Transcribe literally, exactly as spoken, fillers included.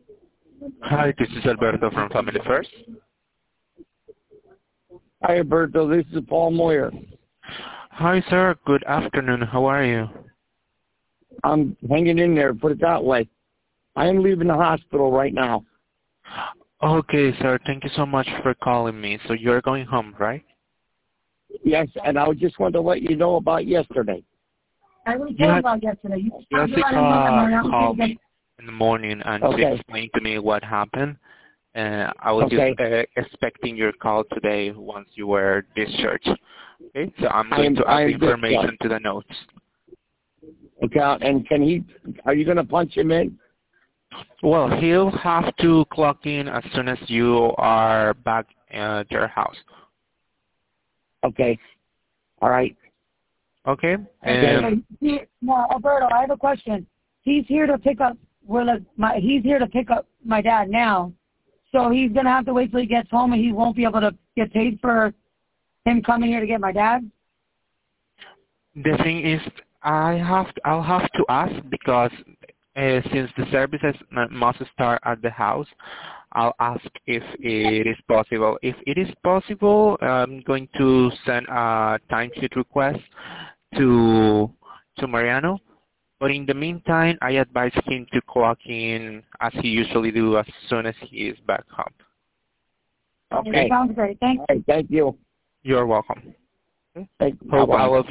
Hi, this is Alberto from Family First. Hi, Alberto. This is Paul Moyer. Hi, sir. Good afternoon. How are you? I'm hanging in there, put it that way. I am leaving the hospital right now. Okay, sir. Thank you so much for calling me. So you're going home, right? Yes, and I just wanted to let you know about yesterday. I was You told had, about yesterday. You Jessica called me in the morning and she Okay. explained to me what happened. Uh, I was Okay. just uh, expecting your call today once you were discharged. Okay, so I'm I going am, to I add the am information discharged. to the notes. Okay, and can he, are you going to punch him in? Well, he'll have to clock in as soon as you are back at your house. Okay. All right. Okay? Okay. Um, He, now, Alberto, I have a question. He's here to pick up. Well, like, my he's here to pick up my dad now, so he's gonna have to wait till he gets home, and he won't be able to get paid for him coming here to get my dad. the thing is, I have to, I'll have to ask because uh, since the services m- must start at the house, I'll ask if it is possible. If it is possible, I'm going to send a timesheet request to to Mariano. But in the meantime, I advise him to clock in as he usually do as soon as he is back home. Okay. Sounds great. Thanks. All right, thank you. You're welcome. Thank, Hope bye-bye. all of